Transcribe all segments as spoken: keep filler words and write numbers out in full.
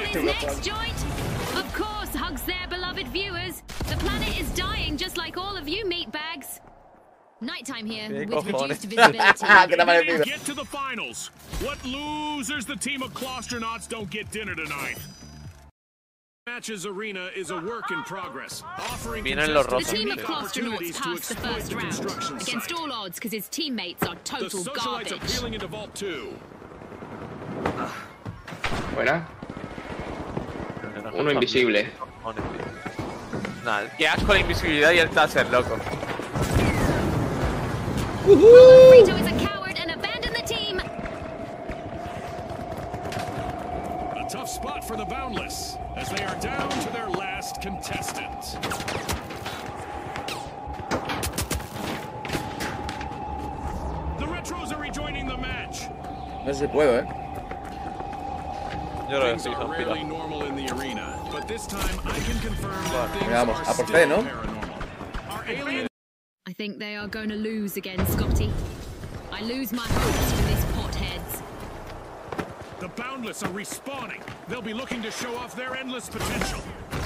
his next joint? Of course, hugs their beloved viewers. The planet is dying just like all of you meatbags. Nighttime here with reduced visibility. Get to the finals. What losers the team of Claustronauts don't get dinner tonight. Matches Arena is a work in progress, offering the team of Claustronauts passed the first round against all odds because his teammates are total the garbage. Are peeling into Vault two. Buena. Uno invisible. Nada, qué asco la invisibilidad y el taser, loco. Frito is a coward and abandoned the team. A tough spot for the Boundless as they are down to their last contestant. The Retros are rejoining the match. No sé si puedo, eh. Yo lo Things are rarely normal in the arena, but this time I can confirm that things Vamos, are a por still fe, ¿no? paranormal. Our alien I think they are going to lose again, Scotty. I lose my hopes for these potheads. The Boundless are respawning. They'll be looking to show off their endless potential.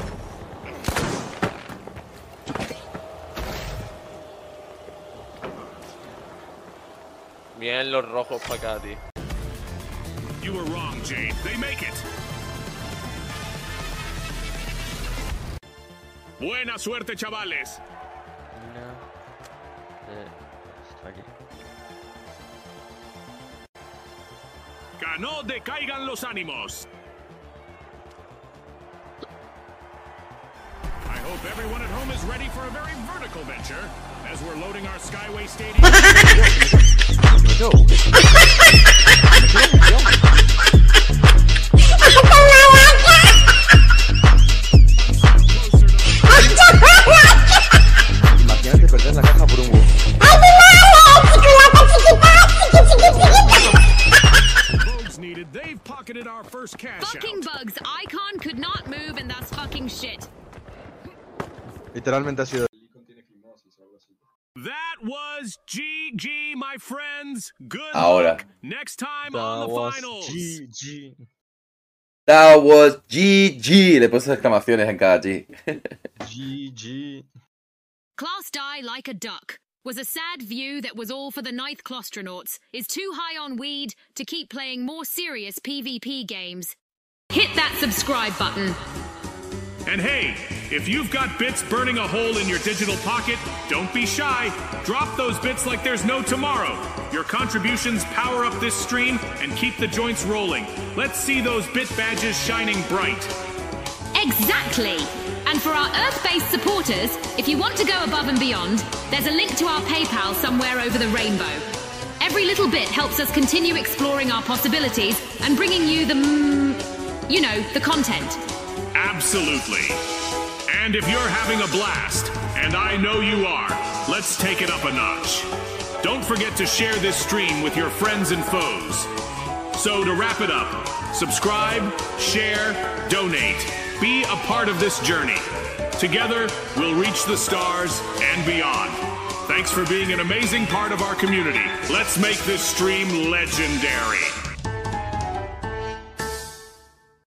Bien los rojos para acá, tío. You were wrong, Jade. They make it. Buena suerte, chavales. Que no decaigan los ánimos. I hope everyone at home is ready for a very vertical venture as we're loading our Skyway Stadium. Imagínate perder la caja por un huevo. They've pocketed our first cash Fucking out. bugs. Icon could not move and that's fucking shit. Literalmente ha sido. That was G G, my friends. Good Ahora. luck next time on the finals. G G. That was G G. Le puse exclamaciones en cada G. G G. Class die like a duck was a sad view that was all for the ninth Claustronauts, is too high on weed to keep playing more serious PvP games. Hit that subscribe button. And hey, if you've got bits burning a hole in your digital pocket, don't be shy. Drop those bits like there's no tomorrow. Your contributions power up this stream and keep the joints rolling. Let's see those bit badges shining bright. Exactly. And for our Earth-based supporters, if you want to go above and beyond, there's a link to our PayPal somewhere over the rainbow. Every little bit helps us continue exploring our possibilities and bringing you the, mm, you know, the content. Absolutely. And if you're having a blast, and I know you are, let's take it up a notch. Don't forget to share this stream with your friends and foes. So to wrap it up, subscribe, share, donate. Be a part of this journey. Together, we'll reach the stars and beyond. Thanks for being an amazing part of our community. Let's make this stream legendary.